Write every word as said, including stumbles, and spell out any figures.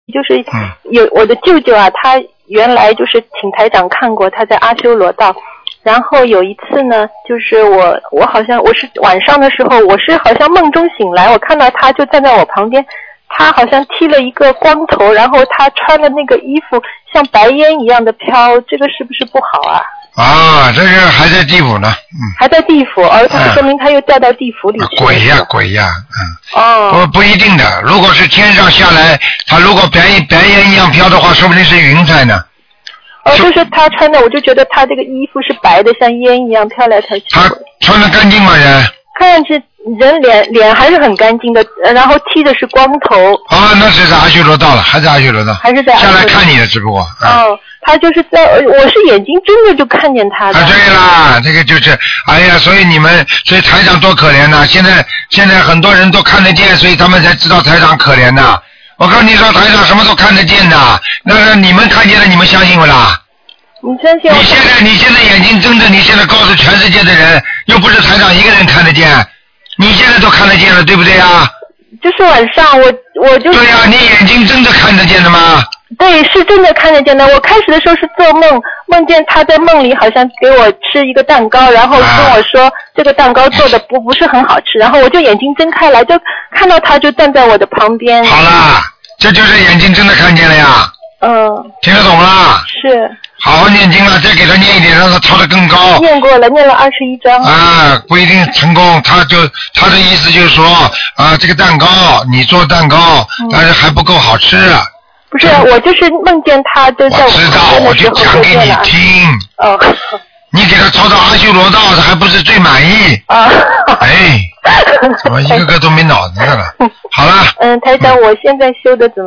就是有我的舅舅啊，他原来就是请台长看过，他在阿修罗道。然后有一次呢，就是我我好像我是晚上的时候，我是好像梦中醒来，我看到他就站在我旁边，他好像剃了一个光头，然后他穿的那个衣服像白烟一样的飘，这个是不是不好啊？ 啊，这个还在地府呢，嗯， 还在地府，而他说明他又掉到地府里去了。 鬼呀鬼呀，嗯， 哦， 不不一定的，如果是天上下来，他如果白白烟一样飘的话，说不定是云彩呢。 哦，就是他穿的，我就觉得他这个衣服是白的，像烟一样飘来飘去。 他穿的干净吗人？ 看上去人脸脸还是很干净的，然后剃的是光头。 啊，那是在阿修罗道了，还在阿修罗道。 还是在阿修罗道。 下来看你的，只不过。 哦，他就是在，我是眼睛睁着就看见他的。 啊，对啦，这个就是，哎呀，所以你们，所以台长多可怜呐！现在现在很多人都看得见，所以他们才知道台长可怜呐。我跟你说，台长什么都看得见的，那个你们看见了，你们相信不啦？ 你相信我？ 你现在你现在眼睛睁着，你现在告诉全世界的人，又不是台长一个人看得见，你现在都看得见了，对不对呀？ 就是晚上我我就。对呀、啊，你眼睛睁着看得见的吗？ 对，是真的看得见的。我开始的时候是做梦，梦见他在梦里好像给我吃一个蛋糕，然后跟我说、啊、这个蛋糕做的不不是很好吃，然后我就眼睛睁开来，就看到他就站在我的旁边。 好啦，这就是眼睛真的看见了呀。 嗯。 听得懂啦？ 是。 好好念经了，再给他念一点，让他抄得更高。 念过了，念了二十一章。 啊，不一定成功。他就他的意思就是说，啊，这个蛋糕你做蛋糕，嗯、但是还不够好吃。 不是，我就是梦见他就在我知道，我就讲给你听。 哦。 你给他抄到阿修罗道，他还不是最满意？啊。哎，怎么一个个都没脑子的了？好了。 嗯，台长，我现在修的怎么？